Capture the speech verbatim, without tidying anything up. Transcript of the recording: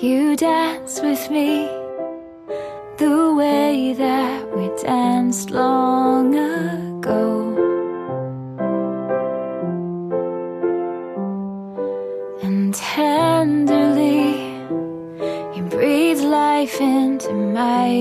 You dance with me the way that we danced long ago. And tenderly you breathe life into my